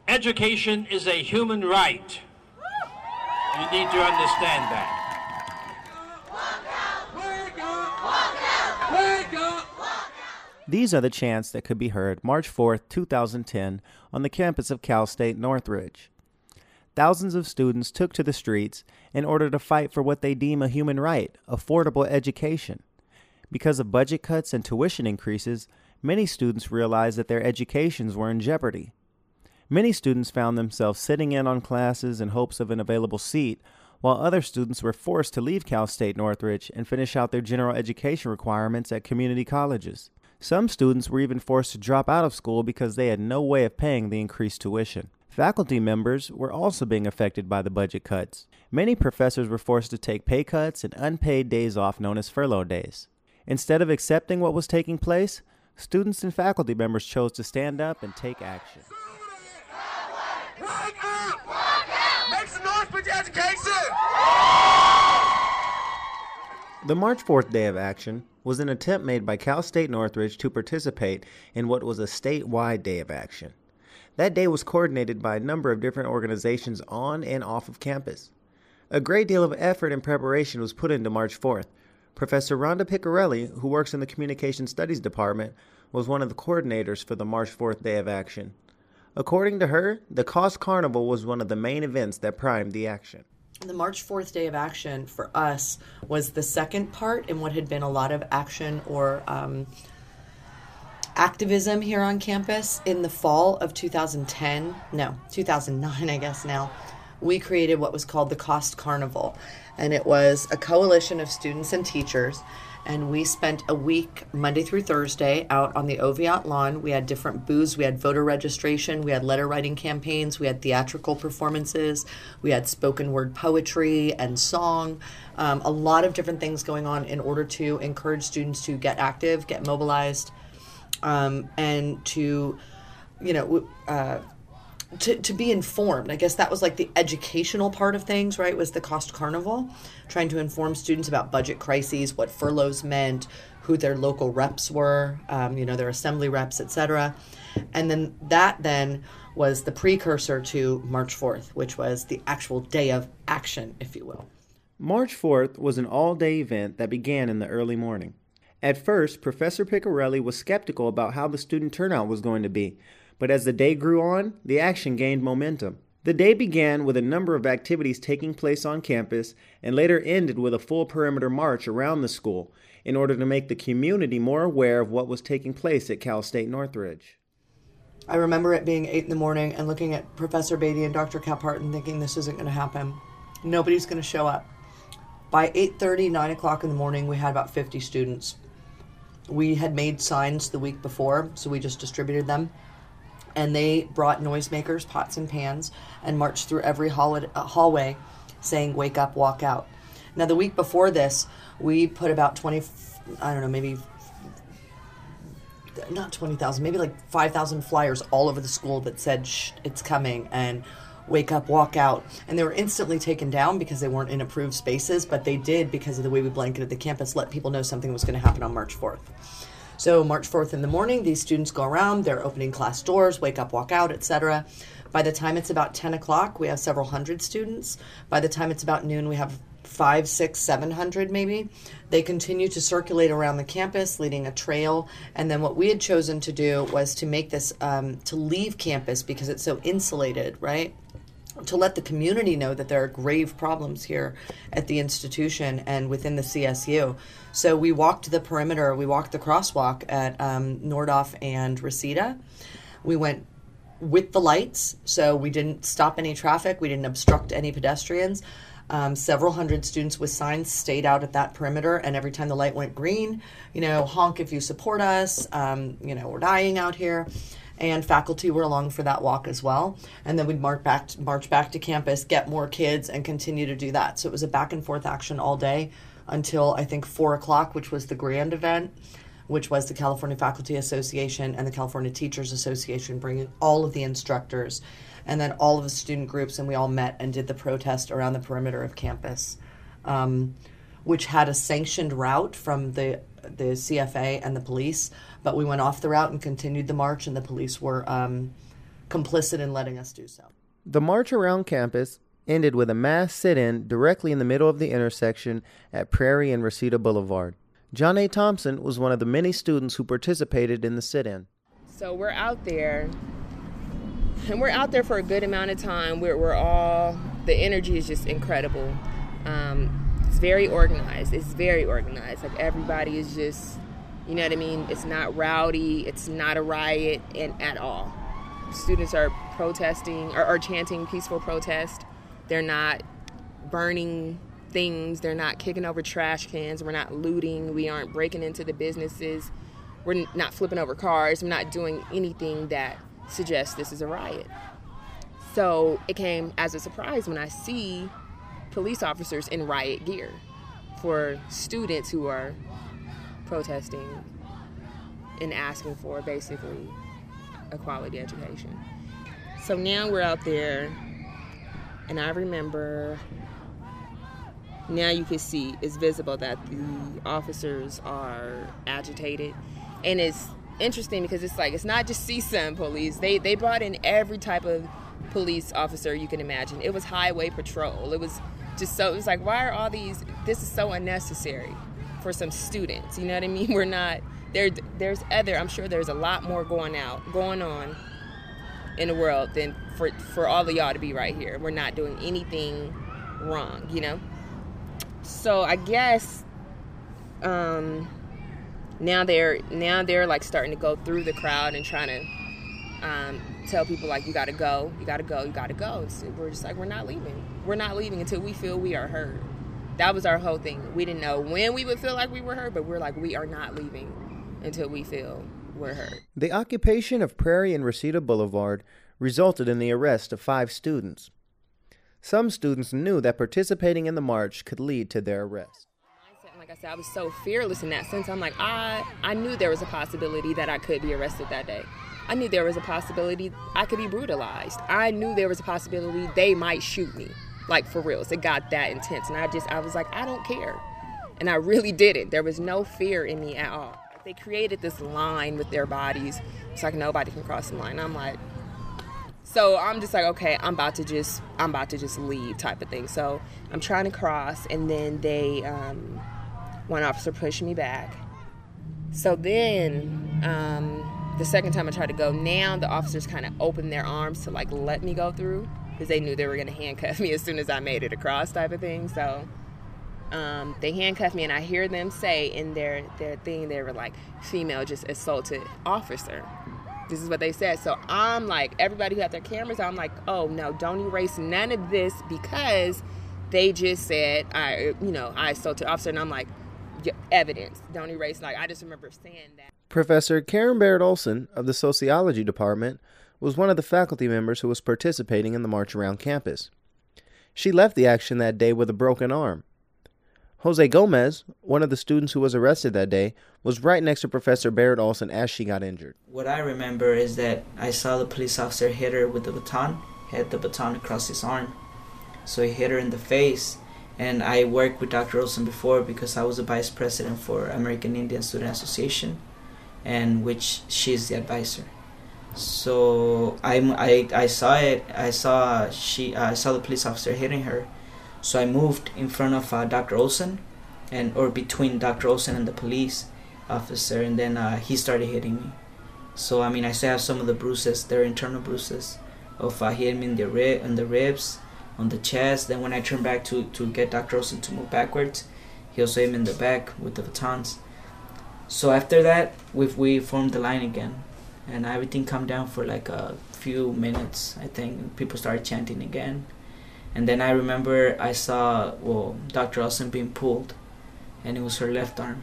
Education is a human right. You need to understand that. These are the chants that could be heard March 4th, 2010 on the campus of Cal State Northridge. Thousands of students took to the streets in order to fight for what they deem a human right, affordable education. Because of budget cuts and tuition increases, many students realized that their educations were in jeopardy. Many students found themselves sitting in on classes in hopes of an available seat, while other students were forced to leave Cal State Northridge and finish out their general education requirements at community colleges. Some students were even forced to drop out of school because they had no way of paying the increased tuition. Faculty members were also being affected by the budget cuts. Many professors were forced to take pay cuts and unpaid days off known as furlough days. Instead of accepting what was taking place, students and faculty members chose to stand up and take action. Wake up! Walk out! Make some noise for your education! The March 4th Day of Action was an attempt made by Cal State Northridge to participate in what was a statewide day of action. That day was coordinated by a number of different organizations on and off of campus. A great deal of effort and preparation was put into March 4th. Professor Rhonda Piccarelli, who works in the Communication Studies Department, was one of the coordinators for the March 4th Day of Action. According to her, the Cost Carnival was one of the main events that primed the action. The March 4th Day of Action for us was the second part in what had been a lot of action or activism here on campus. In the fall of 2009, I guess now, we created what was called the Cost Carnival. And it was a coalition of students and teachers. And we spent a week, Monday through Thursday, out on the Oviatt lawn. We had different booths. We had voter registration. We had letter writing campaigns. We had theatrical performances. We had spoken word poetry and song. A lot of different things going on in order to encourage students to get active, get mobilized, and to, to be informed. I guess that was like the educational part of things, right, was the Cost Carnival, trying to inform students about budget crises, what furloughs meant, who their local reps were, their assembly reps, etc. And then that was the precursor to March 4th, which was the actual day of action, if you will. March 4th was an all-day event that began in the early morning. At first, Professor Piccarelli was skeptical about how the student turnout was going to be, but as the day grew on, the action gained momentum. The day began with a number of activities taking place on campus and later ended with a full perimeter march around the school in order to make the community more aware of what was taking place at Cal State Northridge. I remember it being 8 in the morning and looking at Professor Beatty and Dr. Caphart and thinking this isn't going to happen. Nobody's going to show up. By 8:30, 9 o'clock in the morning, we had about 50 students. We had made signs the week before, so we just distributed them. And they brought noisemakers, pots and pans, and marched through every hallway saying, "Wake up, walk out." Now, the week before this, we put about maybe not 20,000, maybe like 5,000 flyers all over the school that said, "Shh, it's coming," and "Wake up, walk out." And they were instantly taken down because they weren't in approved spaces, but they did, because of the way we blanketed the campus, let people know something was going to happen on March 4th. So March 4th in the morning, these students go around, they're opening class doors, wake up, walk out, etc. By the time it's about 10 o'clock, we have several hundred students. By the time it's about noon, we have 500, 600, 700 maybe. They continue to circulate around the campus, leading a trail. And then what we had chosen to do was to make this, to leave campus because it's so insulated, right? To let the community know that there are grave problems here at the institution and within the CSU. So we walked the perimeter, we walked the crosswalk at Nordhoff and Reseda. We went with the lights, so we didn't stop any traffic, we didn't obstruct any pedestrians. Several hundred students with signs stayed out at that perimeter, and every time the light went green, honk if you support us, we're dying out here. And faculty were along for that walk as well. And then we'd march back to campus, get more kids, and continue to do that. So it was a back and forth action all day until I think 4 o'clock, which was the grand event, which was the California Faculty Association and the California Teachers Association bringing all of the instructors and then all of the student groups, and we all met and did the protest around the perimeter of campus, which had a sanctioned route from the CFA and the police, but we went off the route and continued the march, and the police were complicit in letting us do so. The march around campus ended with a mass sit-in directly in the middle of the intersection at Prairie and Reseda Boulevard. John A. Thompson was one of the many students who participated in the sit-in. So we're out there, and we're out there for a good amount of time. We're all, the energy is just incredible. It's very organized. Like, everybody is just, you know what I mean? It's not rowdy. It's not a riot at all. Students are protesting or chanting peaceful protest. They're not burning things. They're not kicking over trash cans. We're not looting. We aren't breaking into the businesses. We're not flipping over cars. We're not doing anything that suggests this is a riot. So it came as a surprise when I see police officers in riot gear for students who are protesting and asking for basically a quality education. So now we're out there, and I remember, now you can see, it's visible that the officers are agitated. And it's interesting because it's like, it's not just CSUN police. They brought in every type of police officer you can imagine. It was highway patrol. It was just so, it was like, why are all these, this is so unnecessary for some students. You know what I mean? We're not, there's other, I'm sure there's a lot more going on in the world than for all of y'all to be right here. We're not doing anything wrong, you know? So I guess now they're like starting to go through the crowd and trying to tell people, like, you gotta go. So we're just like, we're not leaving until we feel we are heard. That was our whole thing. We didn't know when we would feel like we were heard, but we're like, we are not leaving until we feel we're heard. The occupation of Prairie and Reseda Boulevard resulted in the arrest of 5 students. Some students knew that participating in the march could lead to their arrest. Like I said, I was so fearless in that sense. I'm like, I knew there was a possibility that I could be arrested that day. I knew there was a possibility I could be brutalized. I knew there was a possibility they might shoot me, like, for real. It got that intense. And I was like, I don't care. And I really didn't. There was no fear in me at all. They created this line with their bodies so like nobody can cross the line. I'm like, so I'm just like, okay, I'm about to just leave type of thing. So I'm trying to cross, and then one officer pushed me back. So then the second time I tried to go, now the officers kind of opened their arms to, like, let me go through because they knew they were going to handcuff me as soon as I made it across type of thing. So they handcuffed me, and I hear them say in their thing, they were like, female just assaulted officer. This is what they said. So I'm like, everybody who had their cameras, I'm like, oh no, don't erase none of this because they just said I assaulted officer. And I'm like, evidence, don't erase. Like, I just remember saying that. Professor Karen Baird Olson of the Sociology Department was one of the faculty members who was participating in the march around campus. She left the action that day with a broken arm. Jose Gomez, one of the students who was arrested that day, was right next to Professor Baird Olson as she got injured. What I remember is that I saw the police officer hit her with the baton, had the baton across his arm. So he hit her in the face. And I worked with Dr. Olson before because I was a vice president for American Indian Student Association, and which she's the advisor. So I saw it. I saw the police officer hitting her. So I moved in front of Dr. Olson, or between Dr. Olson and the police officer, and then he started hitting me. So I mean, I still have some of the bruises. They're internal bruises of hitting me in the ribs, on the chest. Then when I turned back to get Dr. Olson to move backwards, he also hit me in the back with the batons. So after that, we formed the line again, and everything calmed down for like a few minutes. I think people started chanting again. And then I remember I saw, Dr. Olson being pulled, and it was her left arm.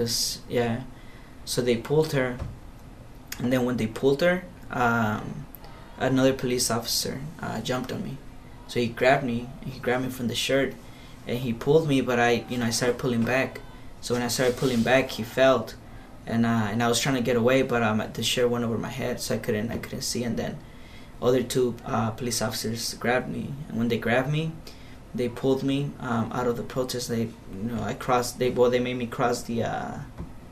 So they pulled her, and then when they pulled her, another police officer jumped on me. So he grabbed me from the shirt, and he pulled me, but I started pulling back. So when I started pulling back, he fell, and I was trying to get away, but the shirt went over my head, so I couldn't see, and then other 2 police officers grabbed me, and when they grabbed me, they pulled me out of the protest. They made me cross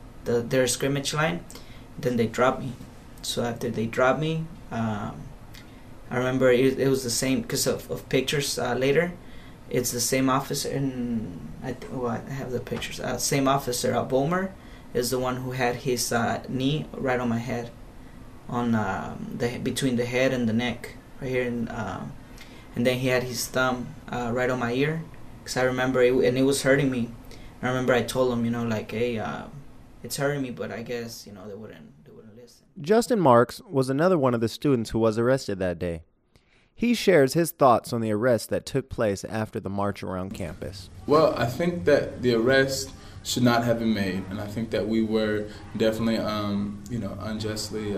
their scrimmage line. Then they dropped me. So after they dropped me, I remember it was the same because of pictures later. It's the same officer, and I have the pictures. Same officer, Bulmer, is the one who had his knee right on my head, on between the head and the neck, right here, and then he had his thumb right on my ear, because I remember and it was hurting me. I remember I told him, like, hey, it's hurting me, but I guess they wouldn't listen. Justin Marks was another one of the students who was arrested that day. He shares his thoughts on the arrest that took place after the march around campus. Well, I think that the arrest should not have been made, and I think that we were definitely, unjustly,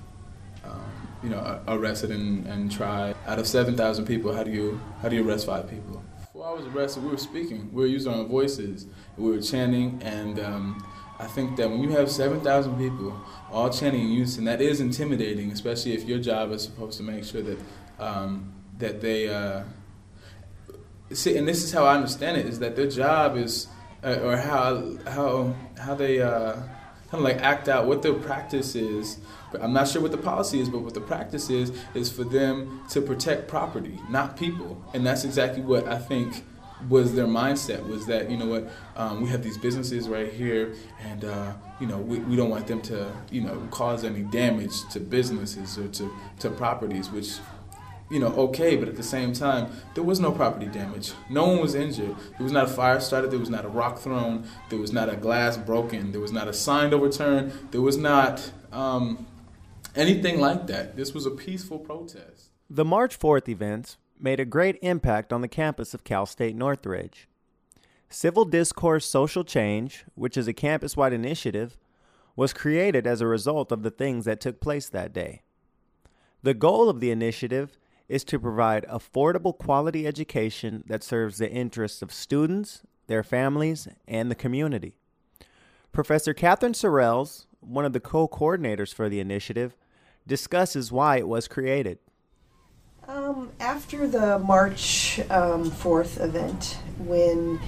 arrested and tried. Out of 7,000 people, how do you arrest 5 people? Before I was arrested, we were speaking. We were using our voices. We were chanting, and I think that when you have 7,000 people all chanting in unison, that is intimidating, especially if your job is supposed to make sure that they see, and this is how I understand it, is that their job is, or how they kind of like act out what their practice is. But I'm not sure what the policy is, but what the practice is for them to protect property, not people. And that's exactly what I think was their mindset, was that, we have these businesses right here, and we don't want them to cause any damage to businesses or to properties, which okay, but at the same time, there was no property damage. No one was injured. There was not a fire started. There was not a rock thrown. There was not a glass broken. There was not a sign overturned. There was not anything like that. This was a peaceful protest. The March 4th events made a great impact on the campus of Cal State Northridge. Civil Discourse Social Change, which is a campus-wide initiative, was created as a result of the things that took place that day. The goal of the initiative is to provide affordable quality education that serves the interests of students, their families, and the community. Professor Catherine Sorrells, one of the co-coordinators for the initiative, discusses why it was created. After the March 4th event, when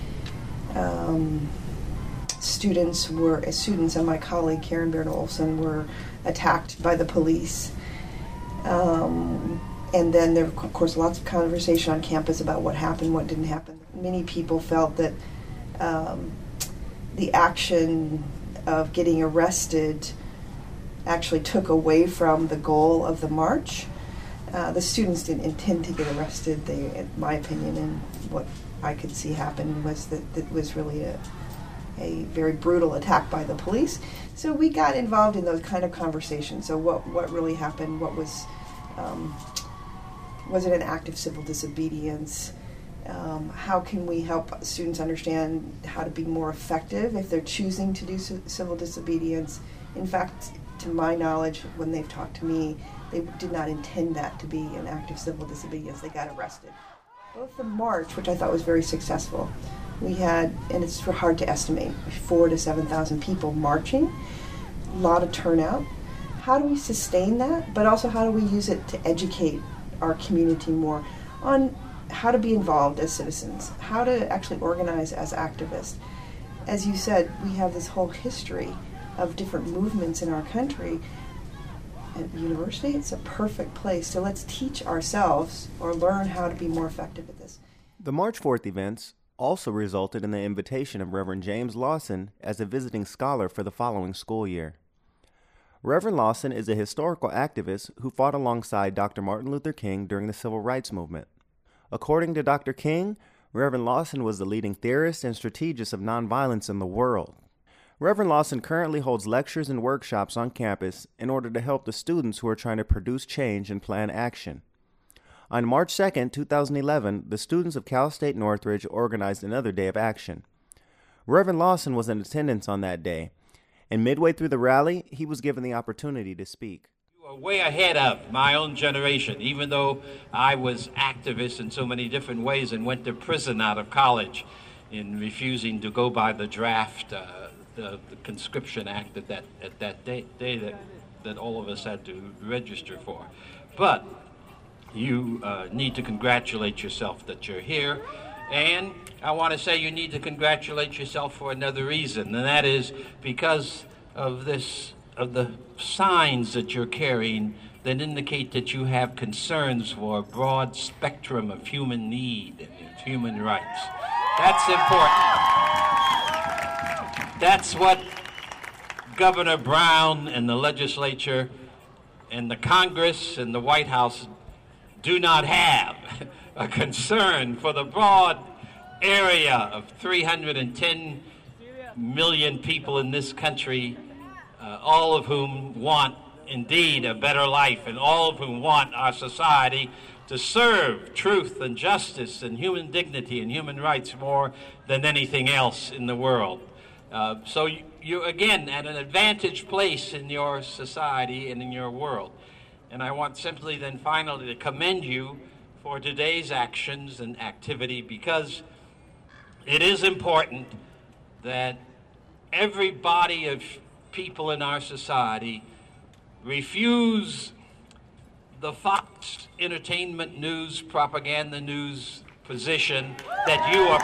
students and my colleague Karen Baird Olson were attacked by the police, and then there, of course, lots of conversation on campus about what happened, what didn't happen. Many people felt that the action of getting arrested actually took away from the goal of the march. The students didn't intend to get arrested. They, in my opinion, and what I could see happen, was that it was really a very brutal attack by the police. So we got involved in those kind of conversations. So what really happened? What was it an act of civil disobedience? How can we help students understand how to be more effective if they're choosing to do civil disobedience? In fact, to my knowledge, when they've talked to me, they did not intend that to be an act of civil disobedience. They got arrested. Both the march, which I thought was very successful, we had, and it's hard to estimate, 4,000 to 7,000 people marching, a lot of turnout. How do we sustain that? But also, how do we use it to educate our community more on how to be involved as citizens, how to actually organize as activists? As you said, we have this whole history of different movements in our country. At the university, it's a perfect place. So let's teach ourselves or learn how to be more effective at this. The March 4th events also resulted in the invitation of Reverend James Lawson as a visiting scholar for the following school year. Reverend Lawson is a historical activist who fought alongside Dr. Martin Luther King during the Civil Rights Movement. According to Dr. King, Reverend Lawson was the leading theorist and strategist of nonviolence in the world. Reverend Lawson currently holds lectures and workshops on campus in order to help the students who are trying to produce change and plan action. On March 2, 2011, the students of Cal State Northridge organized another day of action. Reverend Lawson was in attendance on that day, and midway through the rally, he was given the opportunity to speak. You are way ahead of my own generation, even though I was activist in so many different ways and went to prison out of college in refusing to go by the draft, the Conscription Act at that day that all of us had to register for. But you need to congratulate yourself that you're here, and I want to say you need to congratulate yourself for another reason, and that is because of the signs that you're carrying that indicate that you have concerns for a broad spectrum of human need and human rights. That's important. That's what Governor Brown and the legislature and the Congress and the White House do not have, a concern for the broad area of 310 million people in this country, all of whom want indeed a better life, and all of whom want our society to serve truth and justice and human dignity and human rights more than anything else in the world. So you're, again, at an advantaged place in your society and in your world. And I want simply then finally to commend you for today's actions and activity, because it is important that every body of people in our society refuse the Fox Entertainment News, propaganda news position that you are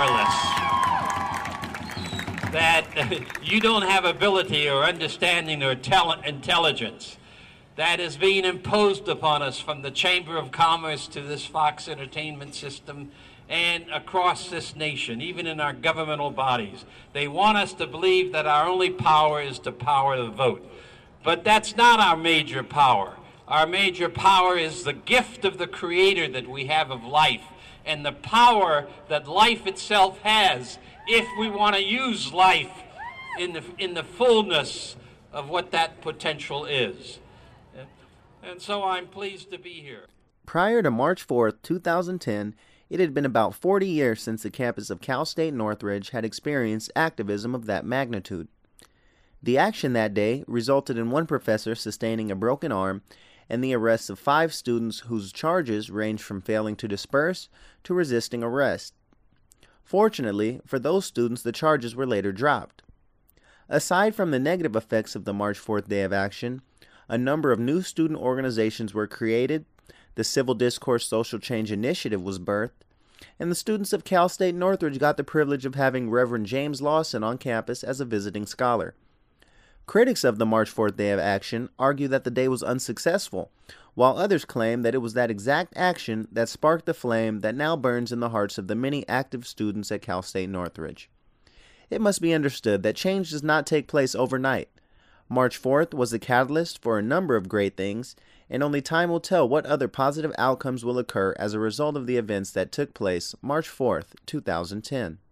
powerless, that you don't have ability or understanding or intelligence. That is being imposed upon us from the Chamber of Commerce to this Fox Entertainment system and across this nation, even in our governmental bodies. They want us to believe that our only power is to power the vote. But that's not our major power. Our major power is the gift of the Creator that we have of life, and the power that life itself has if we want to use life in the fullness of what that potential is. And so I'm pleased to be here. Prior to March 4th, 2010, it had been about 40 years since the campus of Cal State Northridge had experienced activism of that magnitude. The action that day resulted in one professor sustaining a broken arm and the arrest of 5 students whose charges ranged from failing to disperse to resisting arrest. Fortunately, for those students, the charges were later dropped. Aside from the negative effects of the March 4th day of action, a number of new student organizations were created, the Civil Discourse Social Change Initiative was birthed, and the students of Cal State Northridge got the privilege of having Reverend James Lawson on campus as a visiting scholar. Critics of the March 4th day of action argue that the day was unsuccessful, while others claim that it was that exact action that sparked the flame that now burns in the hearts of the many active students at Cal State Northridge. It must be understood that change does not take place overnight. March 4th was the catalyst for a number of great things, and only time will tell what other positive outcomes will occur as a result of the events that took place March 4th, 2010.